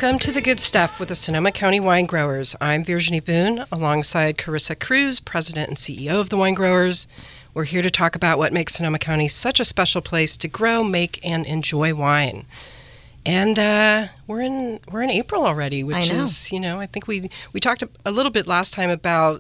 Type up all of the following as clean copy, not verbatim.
Welcome to The Good Stuff with the Sonoma County Wine Growers. I'm Virginie Boone, alongside Carissa Cruz, President and CEO of the Wine Growers. We're here to talk about what makes Sonoma County such a special place to grow, make, and enjoy wine. And we're in April already, which is, I think we talked a little bit last time about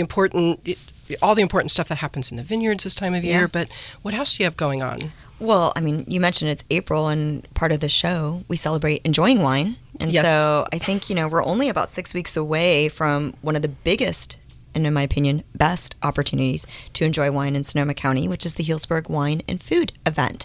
all the important stuff that happens in the vineyards this time of year. But what else do you have going on? Well, I mean, you mentioned it's April, and part of the show, we celebrate enjoying wine. And so I think, we're only about 6 weeks away from one of the biggest, and in my opinion, best opportunities to enjoy wine in Sonoma County, which is the Healdsburg Wine and Food event.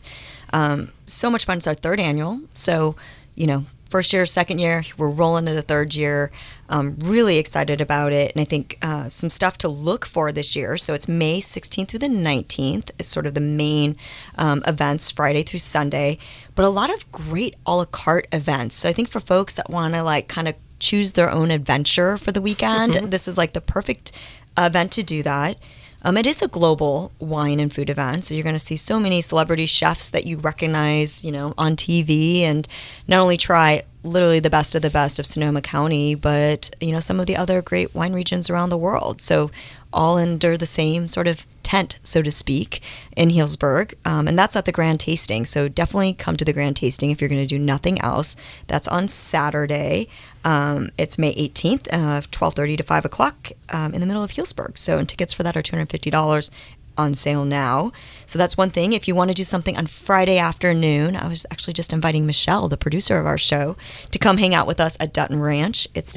So much fun. It's our third annual. So, first year, second year, we're rolling to the third year. Really excited about it. And I think some stuff to look for this year. So it's May 16th through the 19th is sort of the main events, Friday through Sunday. But a lot of great a la carte events. So I think for folks that want to kind of choose their own adventure for the weekend, this is the perfect event to do that. It is a global wine and food event, so you're going to see so many celebrity chefs that you recognize, on TV, and not only try literally the best of Sonoma County, but, some of the other great wine regions around the world. So all under the same sort of tent, so to speak, in Healdsburg. And that's at the Grand Tasting. So definitely come to the Grand Tasting if you're going to do nothing else. That's on Saturday. It's May 18th, 12:30 to 5 o'clock in the middle of Healdsburg. So, and tickets for that are $250 on sale now. So that's one thing. If you want to do something on Friday afternoon, I was actually just inviting Michelle, the producer of our show, to come hang out with us at Dutton Ranch. It's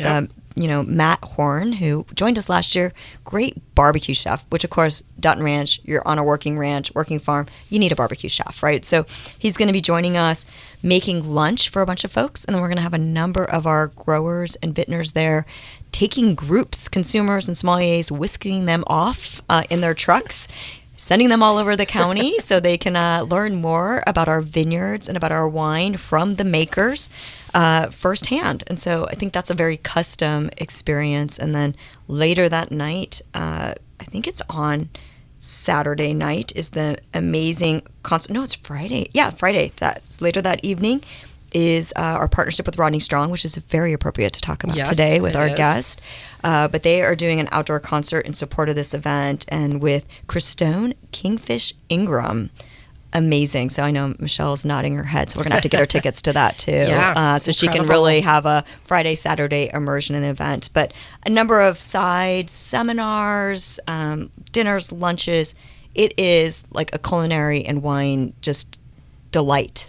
Matt Horn, who joined us last year, great barbecue chef, which of course, Dutton Ranch, you're on a working ranch, working farm, you need a barbecue chef, right? So he's going to be joining us, making lunch for a bunch of folks, and then we're going to have a number of our growers and vintners there, taking groups, consumers and sommeliers, whisking them off in their trucks, sending them all over the county so they can learn more about our vineyards and about our wine from the makers firsthand. And so I think that's a very custom experience. And then later that night, I think it's on Saturday night, is the amazing concert. No, it's Friday. Yeah, Friday. That's later that evening is our partnership with Rodney Strong, which is very appropriate to talk about today with our guest. But they are doing an outdoor concert in support of this event, and with Christone Kingfish Ingram. Amazing. So I know Michelle's nodding her head, so we're going to have to get her tickets to that too. So she can really have a Friday, Saturday immersion in the event. But a number of side seminars, dinners, lunches. It is like a culinary and wine just delight.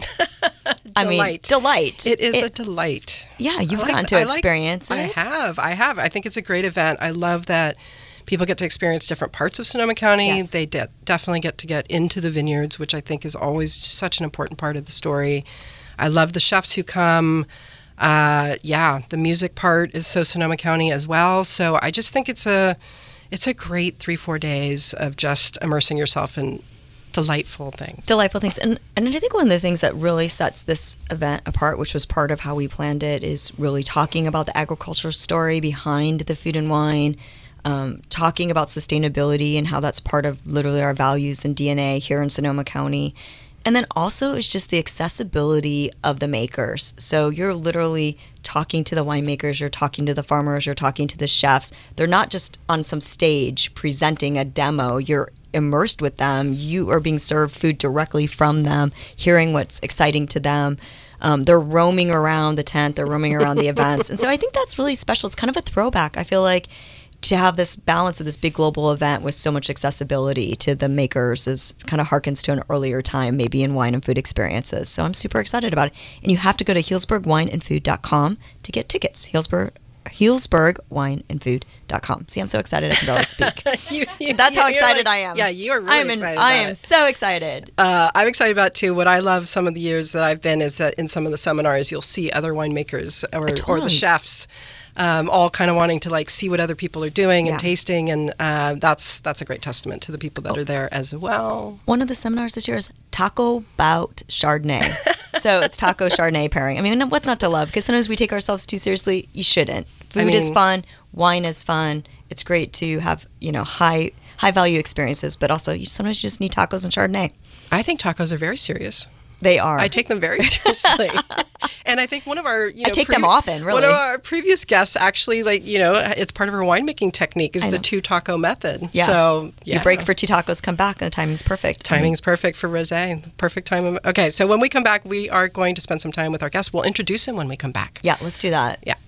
Delight. It is a delight. Yeah, you've gotten to experience it. I have. I think it's a great event. I love that people get to experience different parts of Sonoma County. Yes. They definitely get to get into the vineyards, which I think is always such an important part of the story. I love the chefs who come. The music part is so Sonoma County as well. So I just think it's a great 3-4 days of just immersing yourself in delightful things. And I think one of the things that really sets this event apart, which was part of how we planned it, is really talking about the agriculture story behind the food and wine, talking about sustainability and how that's part of literally our values and DNA here in Sonoma County. And then also it's just the accessibility of the makers. So you're literally talking to the winemakers, you're talking to the farmers, you're talking to the chefs. They're not just on some stage presenting a demo. You're immersed with them. You are being served food directly from them, hearing what's exciting to them. They're roaming around the tent, they're roaming around the events. And so I think that's really special. It's kind of a throwback. I feel like to have this balance of this big global event with so much accessibility to the makers is kind of harkens to an earlier time, maybe in wine and food experiences. So I'm super excited about it. And you have to go to healdsburgwineandfood.com to get tickets. Healdsburgwineandfood.com. See, I'm so excited I can barely speak. That's how excited I am. Yeah, you are really excited. I am so excited. I'm excited about it too. What I love some of the years that I've been is that in some of the seminars you'll see other winemakers or the chefs all kind of wanting to see what other people are doing and tasting, and that's a great testament to the people that are there as well. One of the seminars this year is Taco Bout Chardonnay. So it's taco Chardonnay pairing. I mean, what's not to love? Because sometimes we take ourselves too seriously. You shouldn't. Food is fun. Wine is fun. It's great to have high value experiences, but also sometimes you just need tacos and Chardonnay. I think tacos are very serious. They are. I take them very seriously. And I think one of our, I take them often, really. One of our previous guests actually, it's part of her winemaking technique is the 2 taco method. Yeah. So, You break for 2 tacos, come back, and the timing's perfect. Timing's perfect for rosé. Perfect time. Okay, so when we come back, we are going to spend some time with our guest. We'll introduce him when we come back. Yeah, let's do that. Yeah.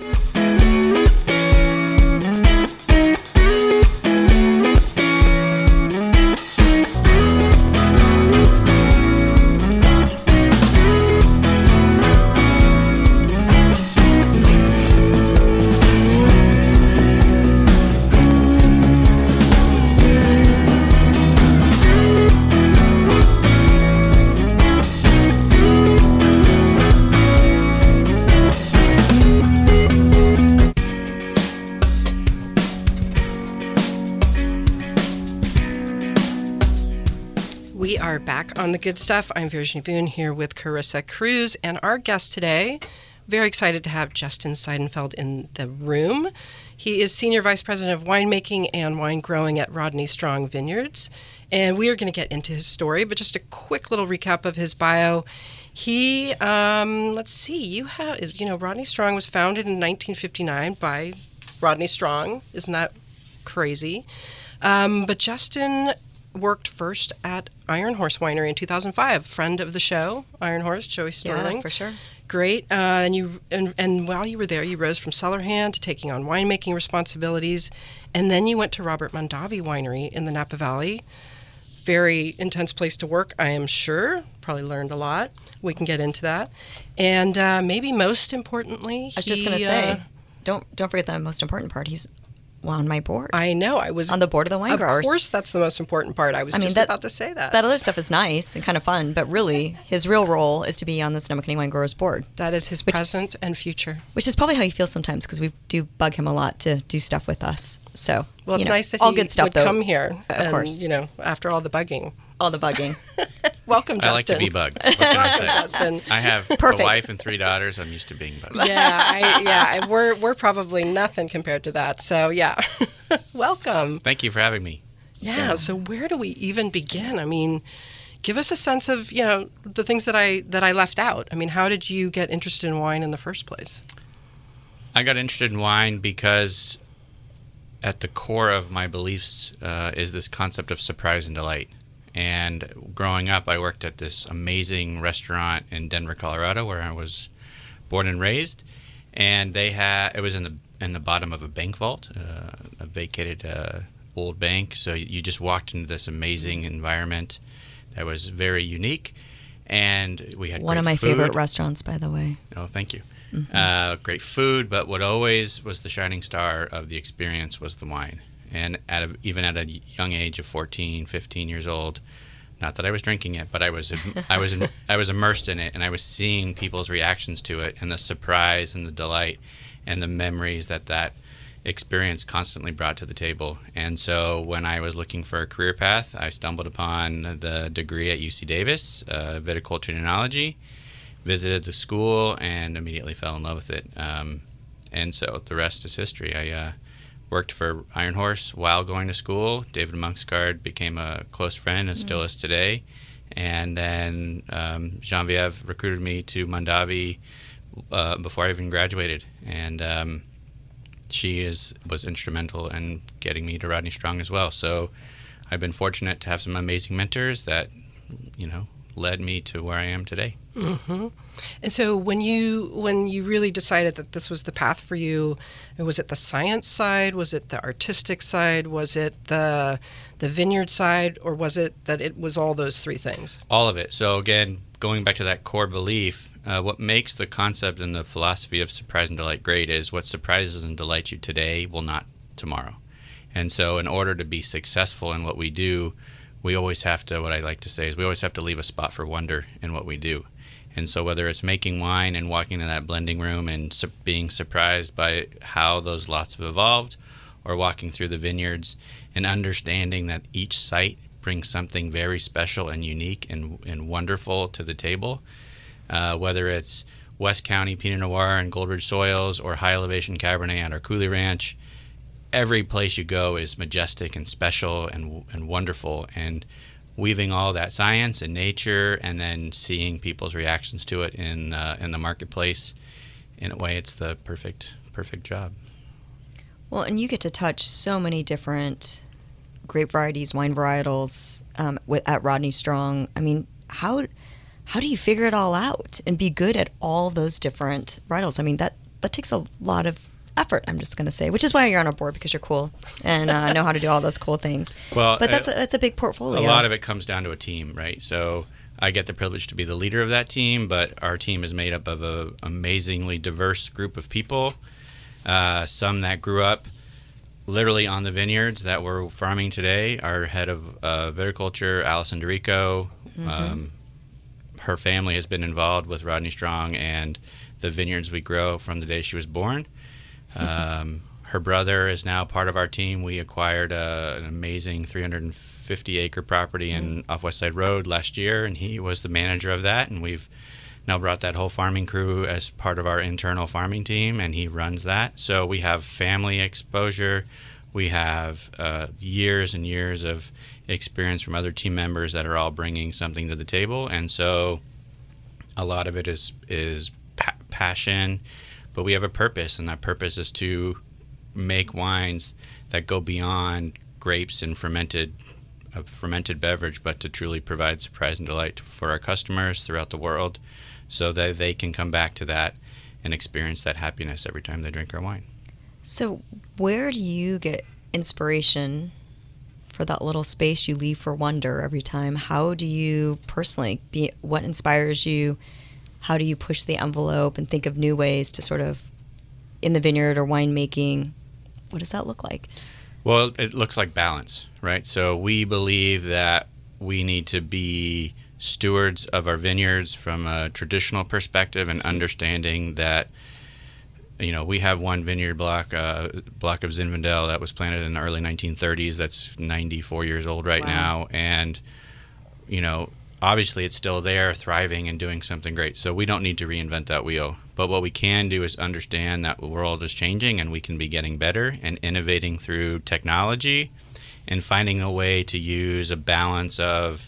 We are back on The Good Stuff. I'm Virginie Boone here with Carissa Cruz, and our guest today, very excited to have Justin Seidenfeld in the room. He is Senior Vice President of Winemaking and Wine Growing at Rodney Strong Vineyards, and we are going to get into his story, but just a quick little recap of his bio. He, let's see, Rodney Strong was founded in 1959 by Rodney Strong. Isn't that crazy? But Justin worked first at Iron Horse Winery in 2005. Friend of the show, Iron Horse, Joey Sterling. Yeah, for sure. Great. And while you were there, you rose from cellar hand to taking on winemaking responsibilities, and then you went to Robert Mondavi Winery in the Napa Valley. Very intense place to work, I am sure. Probably learned a lot. We can get into that. And maybe most importantly, I was just going to say, don't forget the most important part. He's on my board. I know. I was on the board of the wine growers. Of course, that's the most important part. I was just about to say that. That other stuff is nice and kind of fun, but really, his real role is to be on the Sonoma County Wine Growers Board. That is his present and future. Which is probably how he feels sometimes, because we do bug him a lot to do stuff with us. So, well, it's nice that all he good stuff, would though. come here. Of course. After all the bugging. All the bugging. Welcome, Justin. I like to be bugged. What can I say? Justin. I have a wife and 3 daughters. I'm used to being bugged. We're probably nothing compared to that. So, yeah. Welcome. Thank you for having me. Yeah. So where do we even begin? I mean, give us a sense of, the things that I left out. I mean, how did you get interested in wine in the first place? I got interested in wine because at the core of my beliefs is this concept of surprise and delight. And growing up, I worked at this amazing restaurant in Denver, Colorado, where I was born and raised. And it was in the bottom of a bank vault, a vacated old bank. So you just walked into this amazing environment that was very unique. And we had one of my favorite restaurants, by the way. Oh, thank you. Mm-hmm. Great food, but what always was the shining star of the experience was the wine. And even at a young age of 14, 15 years old, not that I was drinking it, but I was immersed in it, and I was seeing people's reactions to it, and the surprise and the delight and the memories that experience constantly brought to the table. And so when I was looking for a career path, I stumbled upon the degree at UC Davis, viticulture and enology, visited the school, and immediately fell in love with it. And so the rest is history. I worked for Iron Horse while going to school. David Monksgaard became a close friend and still is today. And then Genevieve recruited me to Mondavi before I even graduated. And she was instrumental in getting me to Rodney Strong as well. So I've been fortunate to have some amazing mentors that, led me to where I am today. Mm-hmm. And so when you really decided that this was the path for you, was it the science side? Was it the artistic side? Was it the vineyard side? Or was it that it was all those 3 things? All of it. So again, going back to that core belief, what makes the concept and the philosophy of surprise and delight great is what surprises and delights you today will not tomorrow. And so in order to be successful in what we do, we always have to, what I like to say is we always have to leave a spot for wonder in what we do. And so whether it's making wine and walking to that blending room and being surprised by how those lots have evolved, or walking through the vineyards and understanding that each site brings something very special and unique and wonderful to the table, whether it's West County Pinot Noir and Gold Ridge soils or high elevation Cabernet at our Cooley Ranch, every place you go is majestic and special and wonderful. And weaving all that science and nature, and then seeing people's reactions to it in the marketplace. In a way, it's the perfect job. Well, and you get to touch so many different grape varieties, wine varietals at Rodney Strong. I mean, how do you figure it all out and be good at all those different varietals? I mean, that takes a lot of effort, I'm just going to say, which is why you're on our board, because you're cool and know how to do all those cool things. Well, but that's a big portfolio. A lot of it comes down to a team, right? So I get the privilege to be the leader of that team, but our team is made up of an amazingly diverse group of people. Some that grew up literally on the vineyards that we're farming today. Our head of viticulture, Allison DeRico, her family has been involved with Rodney Strong and the vineyards we grow from the day she was born. Her brother is now part of our team. We acquired an amazing 350-acre property off West Side Road last year, and he was the manager of that. And we've now brought that whole farming crew as part of our internal farming team, and he runs that. So we have family exposure. We have years and years of experience from other team members that are all bringing something to the table. And so a lot of it is passion, but we have a purpose, and that purpose is to make wines that go beyond grapes and fermented beverage, but to truly provide surprise and delight for our customers throughout the world, so that they can come back to that and experience that happiness every time they drink our wine. So where do you get inspiration for that little space you leave for wonder every time? How do you personally what inspires you? How do you push the envelope and think of new ways to sort of, in the vineyard or winemaking, what does that look like? Well, it looks like balance, right? So we believe that we need to be stewards of our vineyards from a traditional perspective, and understanding that, we have one vineyard block of Zinfandel that was planted in the early 1930s. That's 94 years old right now. And, obviously it's still there, thriving and doing something great. So we don't need to reinvent that wheel. But what we can do is understand that the world is changing, and we can be getting better and innovating through technology and finding a way to use a balance of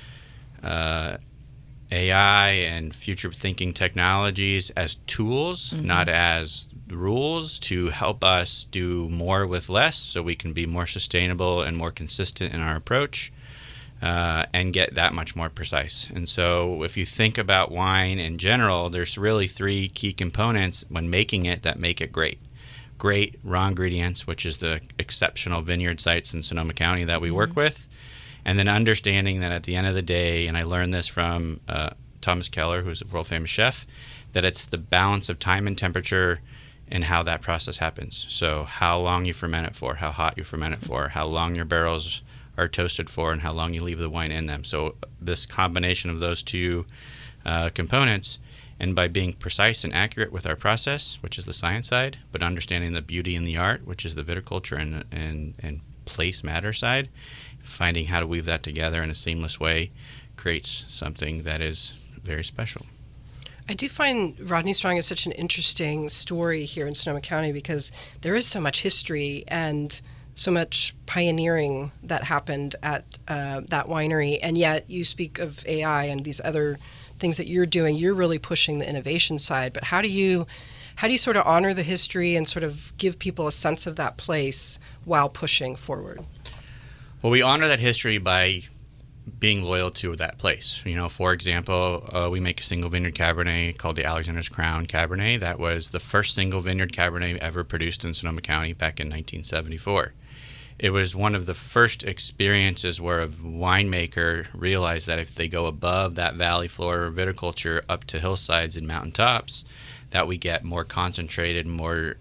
AI and future thinking technologies as tools, not as rules, to help us do more with less, so we can be more sustainable and more consistent in our approach, and get that much more precise. And so if you think about wine in general, there's really three key components when making it that make it great. Great raw ingredients, which is the exceptional vineyard sites in Sonoma County that we work with. And then understanding that at the end of the day, and I learned this from Thomas Keller, who's a world-famous chef, that it's the balance of time and temperature and how that process happens. So how long you ferment it for, how hot you ferment it for, how long your barrels are toasted for, and how long you leave the wine in them. So this combination of those two components, and by being precise and accurate with our process, which is the science side, but understanding the beauty and the art, which is the viticulture and place matter side, finding how to weave that together in a seamless way creates something that is very special. I do find Rodney Strong is such an interesting story here in Sonoma County, because there is so much history and so much pioneering that happened at that winery, and yet you speak of AI and these other things that you're doing. You're really pushing the innovation side, but how do you sort of honor the history and sort of give people a sense of that place while pushing forward? Well, we honor that history by being loyal to that place. For example, we make a single vineyard Cabernet called the Alexander's Crown Cabernet. That was the first single vineyard Cabernet ever produced in Sonoma County back in 1974. It was one of the first experiences where a winemaker realized that if they go above that valley floor viticulture up to hillsides and mountaintops, that we get more concentrated, more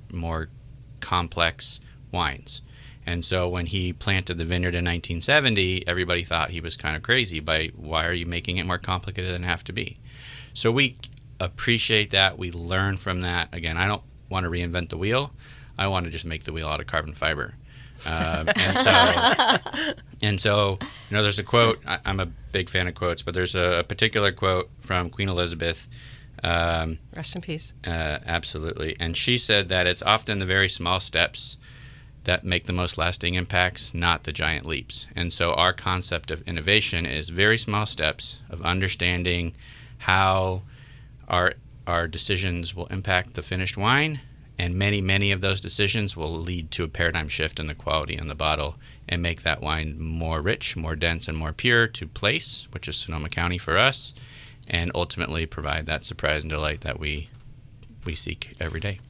complex wines. And so when he planted the vineyard in 1970, everybody thought he was kind of crazy by, why are you making it more complicated than it have to be? So we appreciate that. We learn from that. Again, I don't want to reinvent the wheel. I want to just make the wheel out of carbon fiber. And so, there's a quote. I'm a big fan of quotes, but there's a particular quote from Queen Elizabeth. Rest in peace. Absolutely. And she said that it's often the very small steps that make the most lasting impacts, not the giant leaps. And so our concept of innovation is very small steps of understanding how our decisions will impact the finished wine, and many of those decisions will lead to a paradigm shift in the quality in the bottle and make that wine more rich, more dense, and more pure to place, which is Sonoma County for us, and ultimately provide that surprise and delight that we seek every day.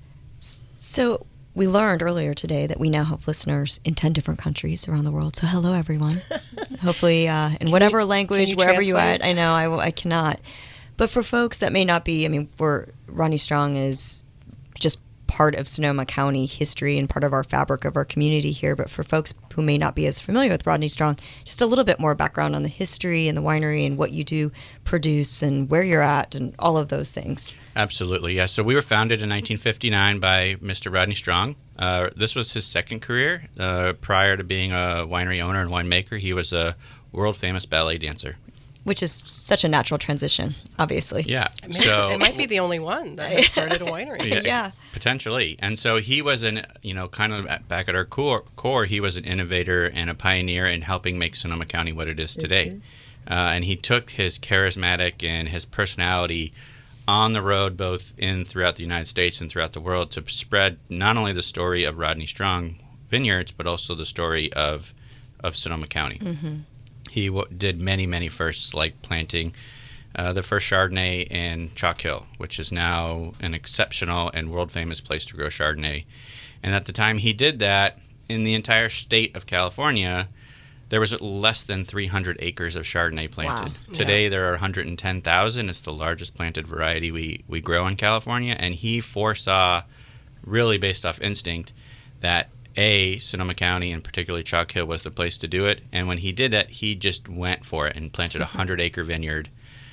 So we learned earlier today that we now have listeners in 10 different countries around the world. So hello, everyone. Hopefully in whatever language, wherever you at. I know I cannot. But for folks that may not be, Rodney Strong is just part of Sonoma County history and part of our fabric of our community here. But for folks who may not be as familiar with Rodney Strong, just a little bit more background on the history and the winery and what you do produce and where you're at and all of those things. Absolutely, yeah. So we were founded in 1959 by Mr. Rodney Strong. This was his second career. Prior to being a winery owner and winemaker, he was a world-famous ballet dancer. Which is such a natural transition, obviously. Yeah. It might be the only one that has started a winery. Yeah. Potentially. And so he was kind of back at our core, he was an innovator and a pioneer in helping make Sonoma County what it is today. And he took his charismatic and his personality on the road, both throughout the United States and throughout the world, to spread not only the story of Rodney Strong Vineyards, but also the story of Sonoma County. Mm-hmm. He did many firsts, like planting the first Chardonnay in Chalk Hill, which is now an exceptional and world-famous place to grow Chardonnay. And at the time he did that, in the entire state of California, there was less than 300 acres of Chardonnay planted. Wow. Today there are 110,000. It's the largest planted variety we grow in California. And he foresaw, really based off instinct, that Sonoma County, and particularly Chalk Hill, was the place to do it. And when he did that, he just went for it and planted a 100-acre vineyard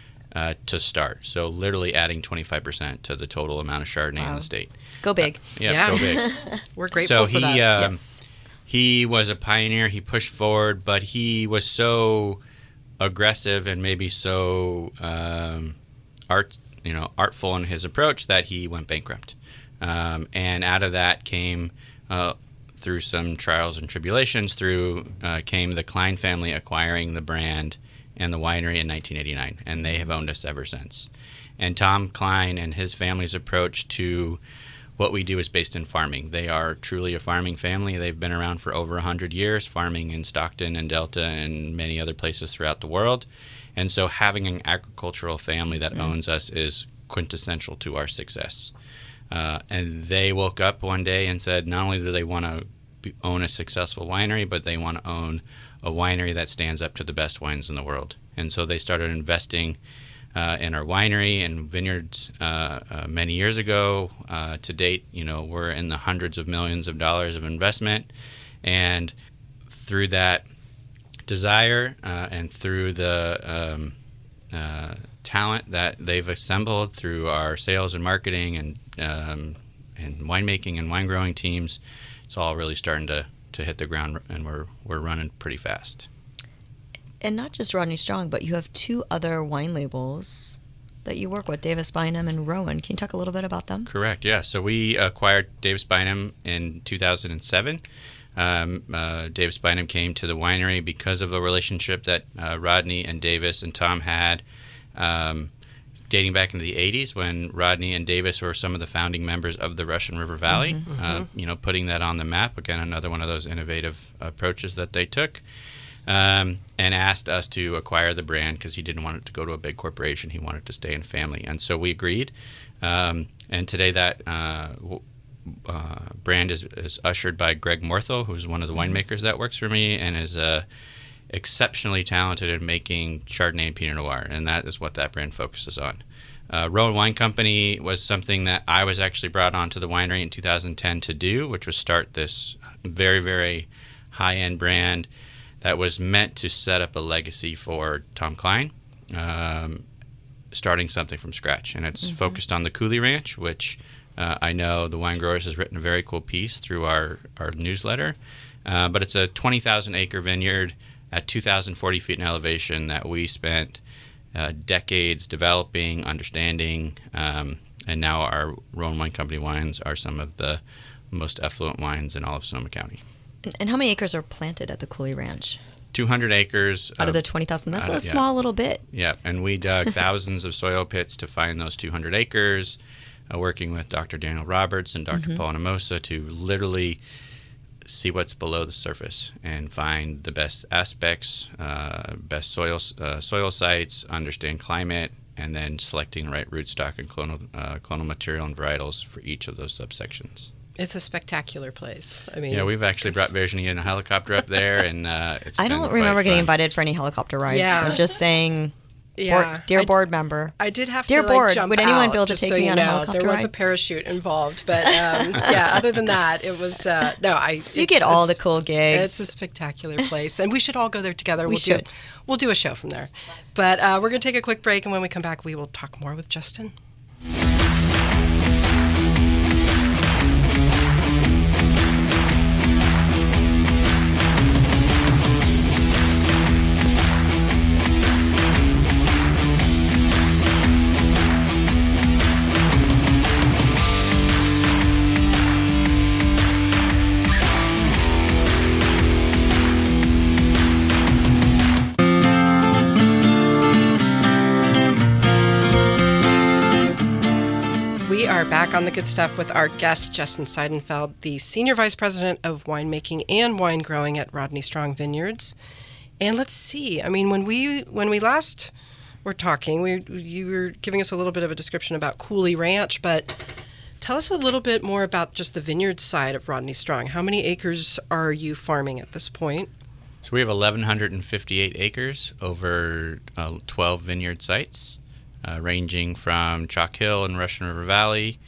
to start. So literally adding 25% to the total amount of Chardonnay in the state. Go big. Go big. We're grateful for that. Yes. He was a pioneer. He pushed forward, but he was so aggressive and maybe so artful in his approach that he went bankrupt. And out of that came... through some trials and tribulations, came the Klein family acquiring the brand and the winery in 1989, and they have owned us ever since. And Tom Klein and his family's approach to what we do is based in farming. They are truly a farming family. They've been around for over 100 years, farming in Stockton and Delta and many other places throughout the world. And so having an agricultural family that owns us is quintessential to our success. And they woke up one day and said not only do they want to own a successful winery, but they want to own a winery that stands up to the best wines in the world. And so they started investing in our winery and vineyards many years ago. To date, we're in the hundreds of millions of dollars of investment. And through that desire and through the talent that they've assembled through our sales and marketing and winemaking and wine growing teams, it's all really starting to hit the ground, and we're running pretty fast. And not just Rodney Strong, but you have two other wine labels that you work with, Davis Bynum and Rowan. Can you talk a little bit about them? Correct, yeah. So we acquired Davis Bynum in 2007. Davis Bynum came to the winery because of a relationship that Rodney and Davis and Tom had dating back into the 80s, when Rodney and Davis were some of the founding members of the Russian River Valley, putting that on the map. Again, another one of those innovative approaches that they took, and asked us to acquire the brand because he didn't want it to go to a big corporation. He wanted to stay in family. And so we agreed. And today that brand is ushered by Greg Morthel, who's one of the winemakers that works for me and is exceptionally talented at making Chardonnay and Pinot Noir, and that is what that brand focuses on. Rowan Wine Company was something that I was actually brought onto the winery in 2010 to do, which was start this very, very high-end brand that was meant to set up a legacy for Tom Klein, starting something from scratch. And it's focused on the Coulee Ranch, which I know the Wine Growers has written a very cool piece through our newsletter. But it's a 20,000-acre vineyard at 2,040 feet in elevation that we spent decades developing, understanding, and now our Rowan Wine Company wines are some of the most effluent wines in all of Sonoma County. And how many acres are planted at the Cooley Ranch? 200 acres. Out of the 20,000? That's a small little bit. Yeah, and we dug thousands of soil pits to find those 200 acres, working with Dr. Daniel Roberts and Dr. Paul Namosa to literally see what's below the surface and find the best aspects, best soil sites, understand climate, and then selecting the right rootstock and clonal material and varietals for each of those subsections. It's a spectacular place. I mean, yeah, we've actually brought Virginie in a helicopter up there, and it's I don't remember getting invited for any helicopter rides. Yeah. So just saying, dear board member. I did have dear to board, jump would anyone out, be able to take me on a helicopter There was ride? a parachute involved, but other than that, it was You get all the cool gigs. It's a spectacular place, and we should all go there together. We'll do a show from there. But we're going to take a quick break, and when we come back, we will talk more with Justin. We are back on The Good Stuff with our guest, Justin Seidenfeld, the Senior Vice President of Winemaking and Wine Growing at Rodney Strong Vineyards. And let's see, I mean, when we last were talking, you were giving us a little bit of a description about Cooley Ranch, but tell us a little bit more about just the vineyard side of Rodney Strong. How many acres are you farming at this point? So we have 1,158 acres over 12 vineyard sites. Ranging from Chalk Hill and Russian River Valley,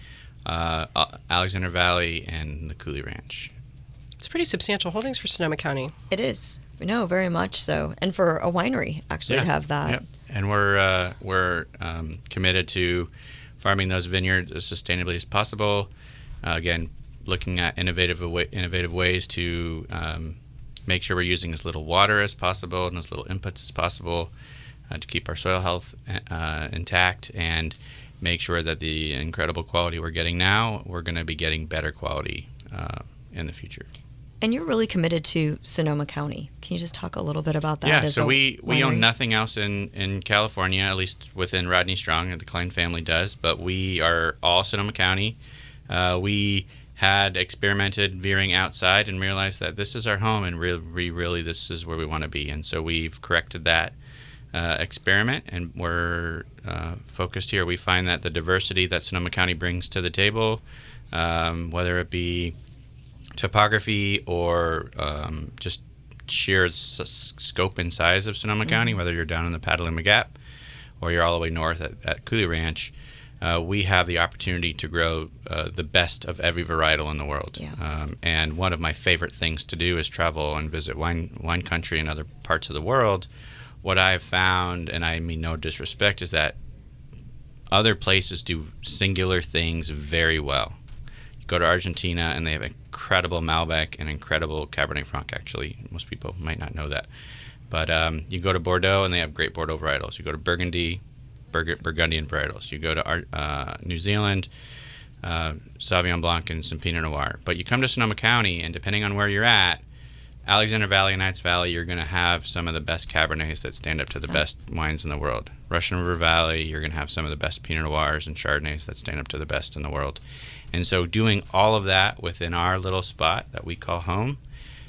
Alexander Valley, and the Cooley Ranch. It's pretty substantial holdings for Sonoma County. It is. No, very much so. And for a winery, actually, to have that. Yep. And we're committed to farming those vineyards as sustainably as possible. Again, looking at innovative ways to make sure we're using as little water as possible and as little inputs as possible. To keep our soil health intact and make sure that the incredible quality we're getting now, we're going to be getting better quality in the future. And you're really committed to Sonoma County. Can you just talk a little bit about that? Yeah, so we own nothing else in California, at least within Rodney Strong, the Klein family does, but we are all Sonoma County. We had experimented veering outside and realized that this is our home and really this is where we want to be. And so we've corrected that experiment, and we're focused here. We find that the diversity that Sonoma County brings to the table, whether it be topography or just sheer scope and size of Sonoma County, whether you're down in the Petaluma Gap or you're all the way north at Cooley Ranch, we have the opportunity to grow the best of every varietal in the world. Yeah. And one of my favorite things to do is travel and visit wine country in other parts of the world. What I've found, and I mean no disrespect, is that other places do singular things very well. You go to Argentina and they have incredible Malbec and incredible Cabernet Franc, actually. Most people might not know that. But you go to Bordeaux and they have great Bordeaux varietals. You go to Burgundian varietals. You go to New Zealand, Sauvignon Blanc and some Pinot Noir. But you come to Sonoma County, and depending on where you're at, Alexander Valley and Knights Valley, you're going to have some of the best Cabernets that stand up to the best wines in the world. Russian River Valley, you're going to have some of the best Pinot Noirs and Chardonnays that stand up to the best in the world. And so doing all of that within our little spot that we call home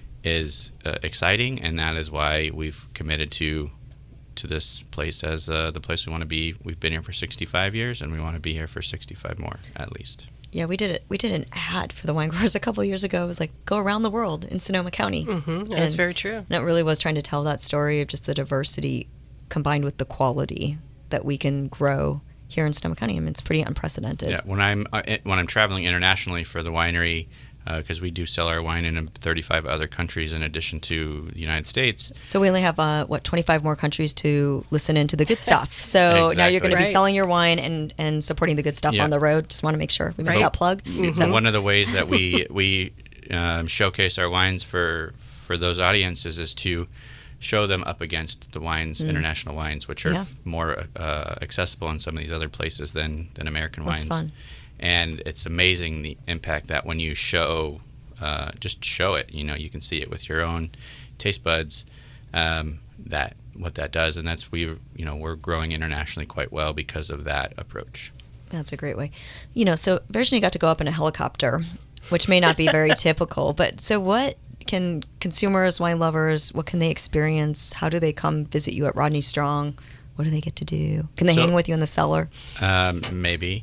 is exciting, and that is why we've committed to this place as the place we want to be. We've been here for 65 years, and we want to be here for 65 more, at least. Yeah, we did an ad for the Wine Growers a couple of years ago. It was like, go around the world in Sonoma County. Mm-hmm. That's very true. And it really was trying to tell that story of just the diversity combined with the quality that we can grow here in Sonoma County. I mean, it's pretty unprecedented. Yeah, when I'm traveling internationally for the winery, because we do sell our wine in 35 other countries in addition to the United States. So we only have 25 more countries to listen into the good stuff. So Exactly. Now you're going to be selling your wine and supporting the good stuff on the road. Just want to make sure we make that plug. Mm-hmm. So one of the ways that we showcase our wines for those audiences is to show them up against the wines, international wines, which are more accessible in some of these other places than American wines. That's fun. And it's amazing the impact that when you just show it, you can see it with your own taste buds, that what that does. And that's, we're growing internationally quite well because of that approach. That's a great way. So Virginie got to go up in a helicopter, which may not be very typical, but so what can consumers, wine lovers, what can they experience? How do they come visit you at Rodney Strong? What do they get to do? Can they hang with you in the cellar? Maybe.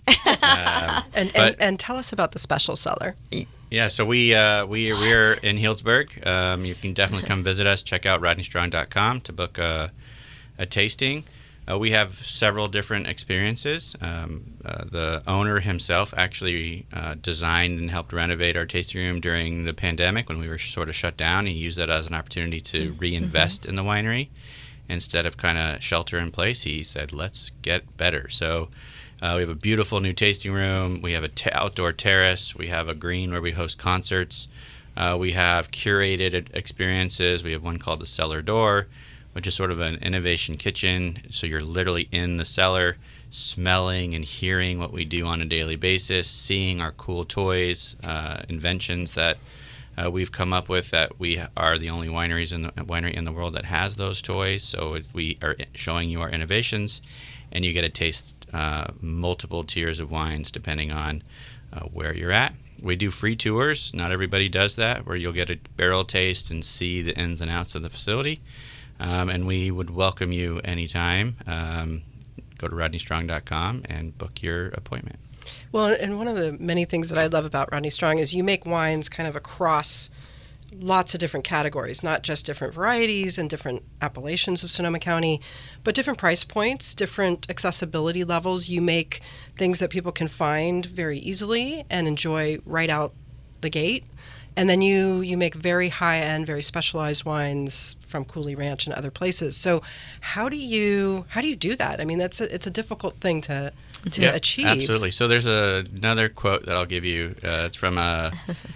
And tell us about the special cellar. Yeah, so we're in Healdsburg. You can definitely come visit us. Check out rodneystrong.com to book a tasting. We have several different experiences. The owner himself actually designed and helped renovate our tasting room during the pandemic when we were sort of shut down. He used that as an opportunity to reinvest in the winery. Instead of kind of shelter in place, he said, let's get better. So we have a beautiful new tasting room. We have an outdoor terrace. We have a green where we host concerts. We have curated experiences. We have one called the Cellar Door, which is sort of an innovation kitchen. So you're literally in the cellar, smelling and hearing what we do on a daily basis, seeing our cool toys, inventions that we've come up with, that we are the only winery in the world that has those toys. So we are showing you our innovations, and you get to taste multiple tiers of wines depending on where you're at. We do free tours. Not everybody does that, where you'll get a barrel taste and see the ins and outs of the facility. And we would welcome you anytime. Go to rodneystrong.com and book your appointment. Well, and one of the many things that I love about Rodney Strong is you make wines kind of across lots of different categories, not just different varieties and different appellations of Sonoma County, but different price points, different accessibility levels. You make things that people can find very easily and enjoy right out the gate. And then you make very high-end, very specialized wines from Cooley Ranch and other places. So how do you do that? I mean, it's a difficult thing to achieve. Absolutely. So there's another quote that I'll give you. It's from a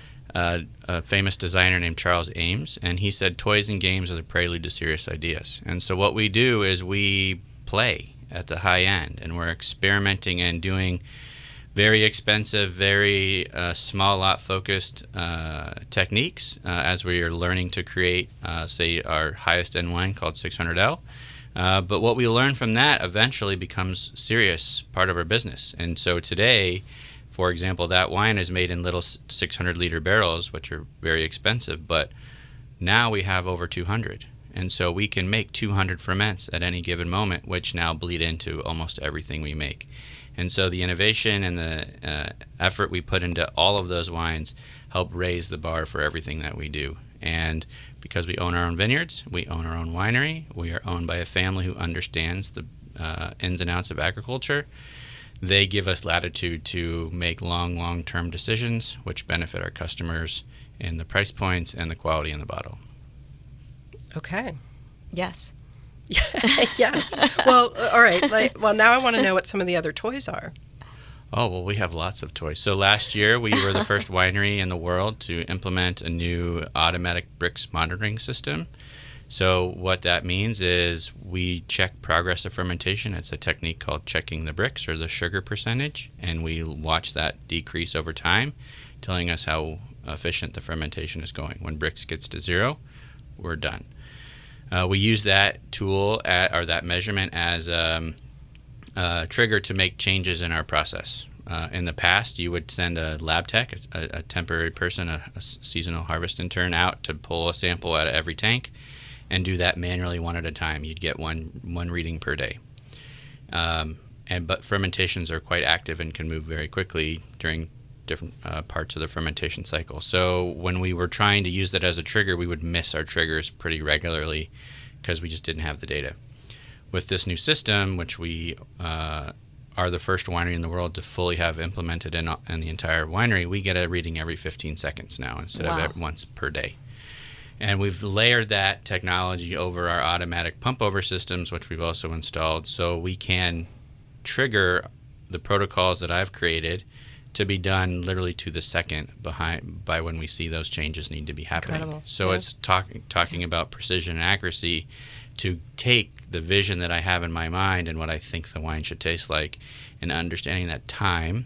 famous designer named Charles Ames, and he said, "Toys and games are the prelude to serious ideas." And so what we do is we play at the high end, and we're experimenting and doing very expensive, very small lot focused techniques as we are learning to create, say, our highest end wine called 600L. But what we learn from that eventually becomes serious part of our business. And so today, for example, that wine is made in little 600-liter barrels, which are very expensive. But now we have over 200. And so we can make 200 ferments at any given moment, which now bleed into almost everything we make. And so the innovation and the effort we put into all of those wines help raise the bar for everything that we do. And because we own our own vineyards, we own our own winery, we are owned by a family who understands the ins and outs of agriculture, they give us latitude to make long-term decisions which benefit our customers in the price points and the quality in the bottle. Okay. Yes. Yes. Well, all right. Now I want to know what some of the other toys are. Oh, well, we have lots of toys. So last year, we were the first winery in the world to implement a new automatic brix monitoring system. So what that means is we check progress of fermentation. It's a technique called checking the brix, or the sugar percentage, and we watch that decrease over time, telling us how efficient the fermentation is going. When brix gets to 0, we're done. We use that tool or that measurement as a trigger to make changes in our process. In the past, you would send a lab tech, a temporary person, a seasonal harvest intern, out to pull a sample out of every tank and do that manually one at a time. You'd get one reading per day. But fermentations are quite active and can move very quickly during different parts of the fermentation cycle. So when we were trying to use that as a trigger, we would miss our triggers pretty regularly because we just didn't have the data. With this new system, which we are the first winery in the world to fully have implemented in the entire winery, we get a reading every 15 seconds now instead of once per day. And we've layered that technology over our automatic pump over systems, which we've also installed, so we can trigger the protocols that I've created to be done literally to the second by when we see those changes need to be happening. Incredible. So it's talking about precision and accuracy to take the vision that I have in my mind and what I think the wine should taste like, and understanding that time,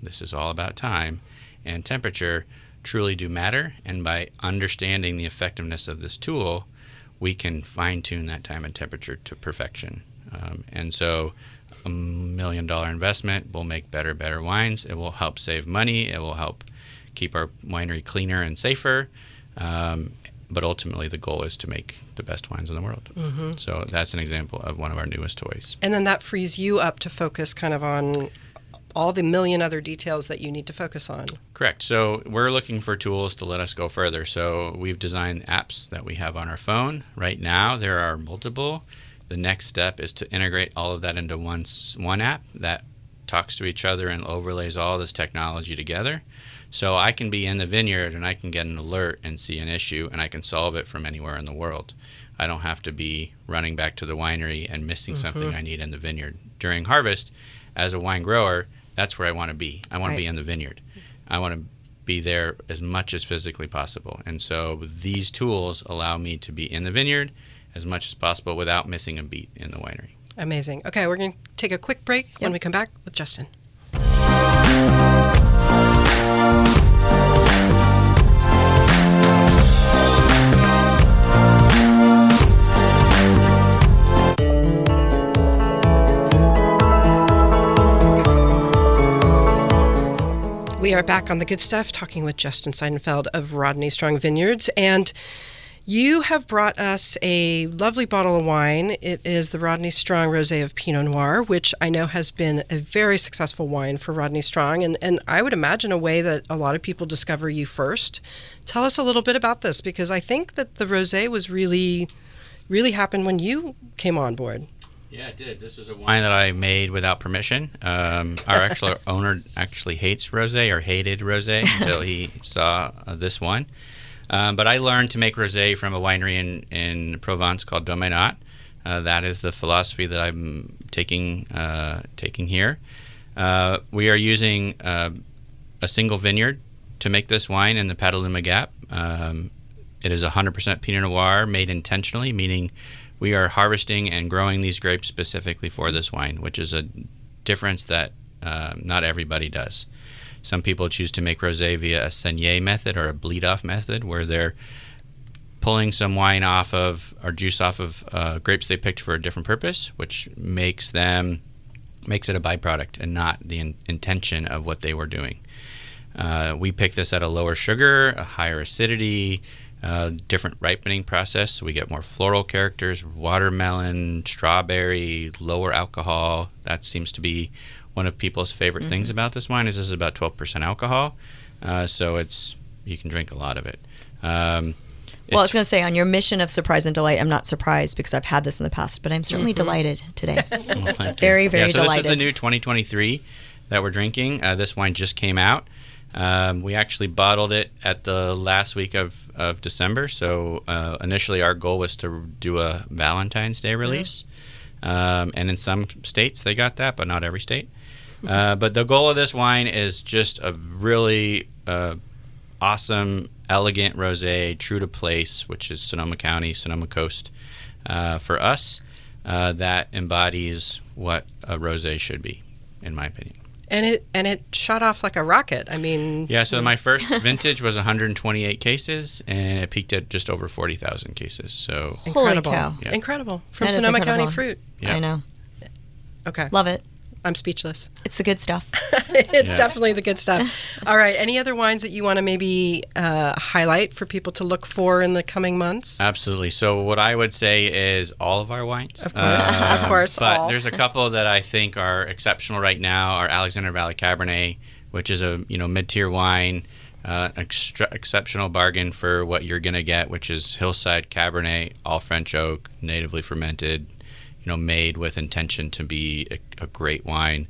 this is all about time, and temperature truly do matter. And by understanding the effectiveness of this tool, we can fine-tune that time and temperature to perfection. And so $1 million investment will make better wines. It will help save money. It will help keep our winery cleaner and safer. But ultimately, the goal is to make the best wines in the world. Mm-hmm. So that's an example of one of our newest toys. And then that frees you up to focus kind of on all the million other details that you need to focus on. Correct. So we're looking for tools to let us go further. So we've designed apps that we have on our phone. Right now, there are multiple. The next step is to integrate all of that into one app that talks to each other and overlays all this technology together. So I can be in the vineyard and I can get an alert and see an issue and I can solve it from anywhere in the world. I don't have to be running back to the winery and missing something I need in the vineyard. During harvest, as a wine grower, that's where I want to be. I want to be in the vineyard. I want to be there as much as physically possible. And so these tools allow me to be in the vineyard as much as possible without missing a beat in the winery. Amazing. Okay, we're going to take a quick break. When we come back with Justin. We are back on The Good Stuff talking with Justin Seidenfeld of Rodney Strong Vineyards, and you have brought us a lovely bottle of wine. It is the Rodney Strong Rosé of Pinot Noir, which I know has been a very successful wine for Rodney Strong, and I would imagine a way that a lot of people discover you first. Tell us a little bit about this, because I think that the rosé was really happened when you came on board. Yeah, it did. This was a wine that I made without permission. Our owner actually hates rosé, or hated rosé, until he saw this one. But I learned to make rosé from a winery in Provence called Domenat. That is the philosophy that I'm taking here. We are using a single vineyard to make this wine in the Petaluma Gap. It is 100% Pinot Noir, made intentionally, meaning we are harvesting and growing these grapes specifically for this wine, which is a difference that not everybody does. Some people choose to make rosé via a saignée method or a bleed-off method, where they're pulling some wine off of, or juice off of grapes they picked for a different purpose, which makes it a byproduct and not the intention of what they were doing. We pick this at a lower sugar, a higher acidity, different ripening process, so we get more floral characters, watermelon, strawberry, lower alcohol. That seems to be one of people's favorite things about this wine. Is this is about 12% alcohol, so you can drink a lot of it. Well, I was going to say, on your mission of surprise and delight, I'm not surprised because I've had this in the past, but I'm certainly delighted today. Well, very, very so delighted. This is the new 2023 that we're drinking. This wine just came out. We actually bottled it at the last week of December. So initially our goal was to do a Valentine's Day release. And in some states they got that, but not every state. But the goal of this wine is just a really awesome, elegant rosé, true to place, which is Sonoma County, Sonoma Coast, for us, that embodies what a rosé should be, in my opinion. And it shot off like a rocket. I mean... Yeah, so my first vintage was 128 cases, and it peaked at just over 40,000 cases. So incredible. Holy cow. Yeah. Incredible. From That is Sonoma incredible. County fruit. Yeah. I know. Okay. Love it. I'm speechless. It's the good stuff. It's definitely the good stuff. All right. Any other wines that you want to maybe highlight for people to look for in the coming months? Absolutely. So what I would say is all of our wines. Of course. But all. there's a couple that I think are exceptional right now. Our Alexander Valley Cabernet, which is a mid-tier wine, exceptional bargain for what you're going to get, which is hillside Cabernet, all French oak, natively fermented, made with intention to be a great wine.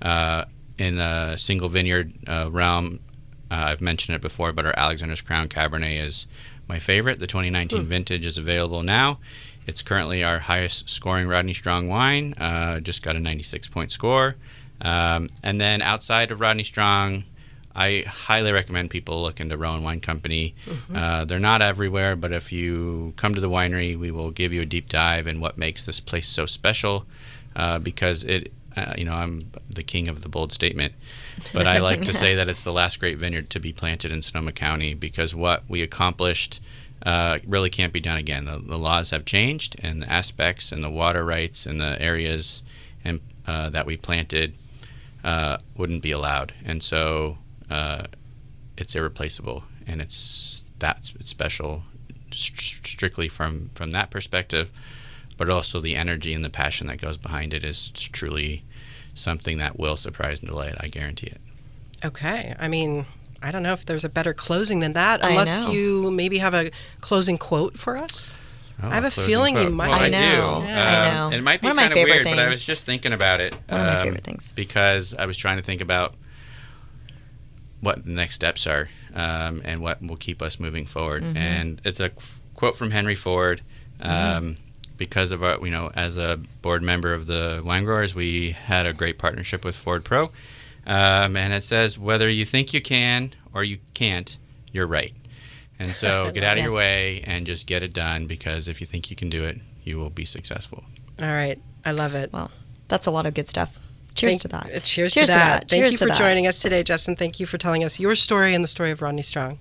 In the single vineyard realm, I've mentioned it before, but our Alexander's Crown Cabernet is my favorite. The 2019 vintage is available now. It's currently our highest scoring Rodney Strong wine, just got a 96-point score. And then outside of Rodney Strong, I highly recommend people look into Rowan Wine Company. They're not everywhere, but if you come to the winery, we will give you a deep dive in what makes this place so special, because it I'm the king of the bold statement, but I like to say that it's the last great vineyard to be planted in Sonoma County, because what we accomplished really can't be done again. The laws have changed, and the aspects and the water rights and the areas and that we planted wouldn't be allowed, and so it's irreplaceable, and it's special strictly from that perspective, but also the energy and the passion that goes behind it is truly something that will surprise and delight. I guarantee it. Okay. I mean, I don't know if there's a better closing than that, unless you maybe have a closing quote for us. Oh, I have a feeling you might. Well, I know. do. I know. It might be One of my kind of weird, favorite but I things. was just thinking about it. One of my favorite things. Because I was trying to think about what the next steps are and what will keep us moving forward. Mm-hmm. And it's a quote from Henry Ford. Because of our, as a board member of the Wine Growers, we had a great partnership with Ford Pro. And it says, whether you think you can or you can't, you're right. And so get out of your way and just get it done, because if you think you can do it, you will be successful. All right. I love it. Well, that's a lot of good stuff. Cheers to that. Cheers to that. Thank you for that. joining us today, Justin. Thank you for telling us your story and the story of Rodney Strong.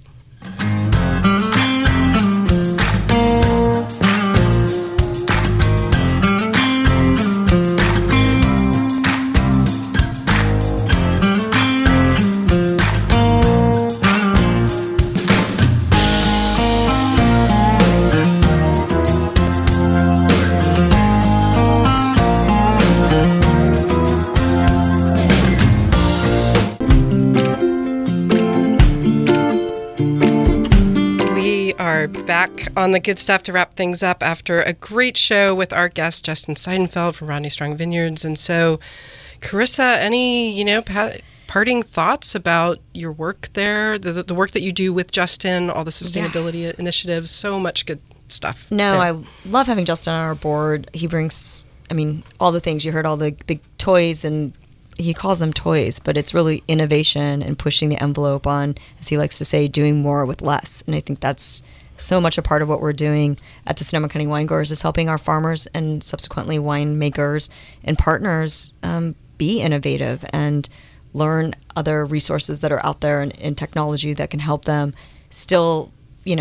Back on the good stuff to wrap things up after a great show with our guest Justin Seidenfeld from Rodney Strong Vineyards. And so, Carissa, any parting thoughts about your work there, the work that you do with Justin, all the sustainability initiatives, so much good stuff. No, there. I love having Justin on our board. He brings, all the things you heard, all the toys, and he calls them toys, but it's really innovation and pushing the envelope on, as he likes to say, doing more with less. And I think that's so much a part of what we're doing at the Sonoma County Wine Growers, is helping our farmers and subsequently winemakers and partners be innovative and learn other resources that are out there in technology that can help them still,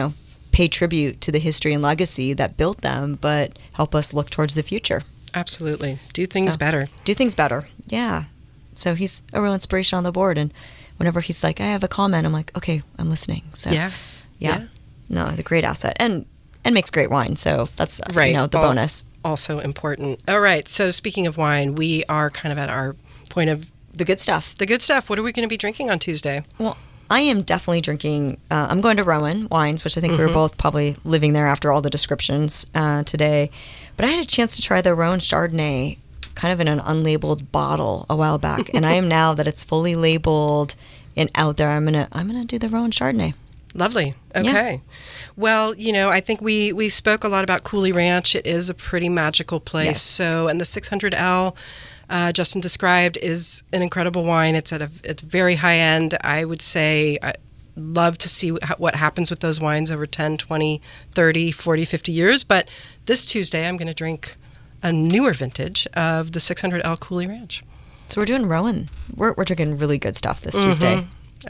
pay tribute to the history and legacy that built them, but help us look towards the future. Absolutely. Do things better. Do things better. Yeah. So he's a real inspiration on the board. And whenever he's like, I have a comment, I'm like, okay, I'm listening. So yeah. No, the great asset. And makes great wine. So that's, right. The bonus. Also important. All right. So speaking of wine, we are kind of at our point of the good stuff. The good stuff. What are we going to be drinking on Tuesday? Well, I am definitely drinking, I'm going to Rowan Wines, which I think we were both probably living there after all the descriptions today. But I had a chance to try the Rowan Chardonnay kind of in an unlabeled bottle a while back. And I am, now that it's fully labeled and out there, I'm gonna do the Rowan Chardonnay. Lovely. Okay. Yeah. Well, I think we spoke a lot about Coulee Ranch. It is a pretty magical place. Yes. So, and the 600L Justin described is an incredible wine. It's at a very high end. I would say I'd love to see what happens with those wines over 10, 20, 30, 40, 50 years. But this Tuesday, I'm going to drink a newer vintage of the 600L Coulee Ranch. So we're doing Rowan. We're drinking really good stuff this Tuesday.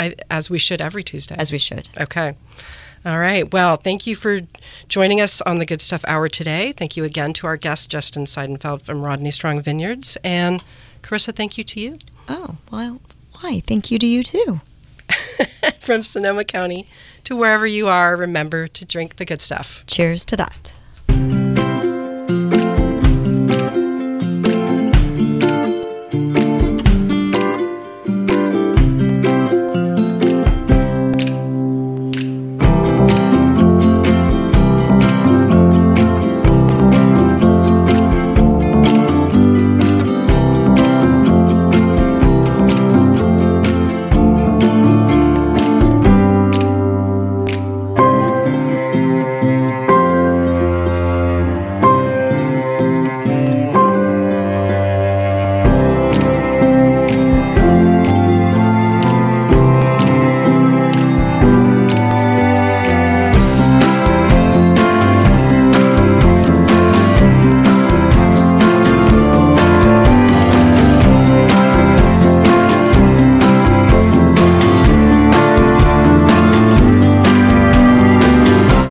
As we should every Tuesday. As we should. Okay. All right. Well, thank you for joining us on the Good Stuff Hour today. Thank you again to our guest, Justin Seidenfeld from Rodney Strong Vineyards. And Carissa, thank you to you. Oh, well, why? Thank you to you too. From Sonoma County to wherever you are, remember to drink the good stuff. Cheers to that.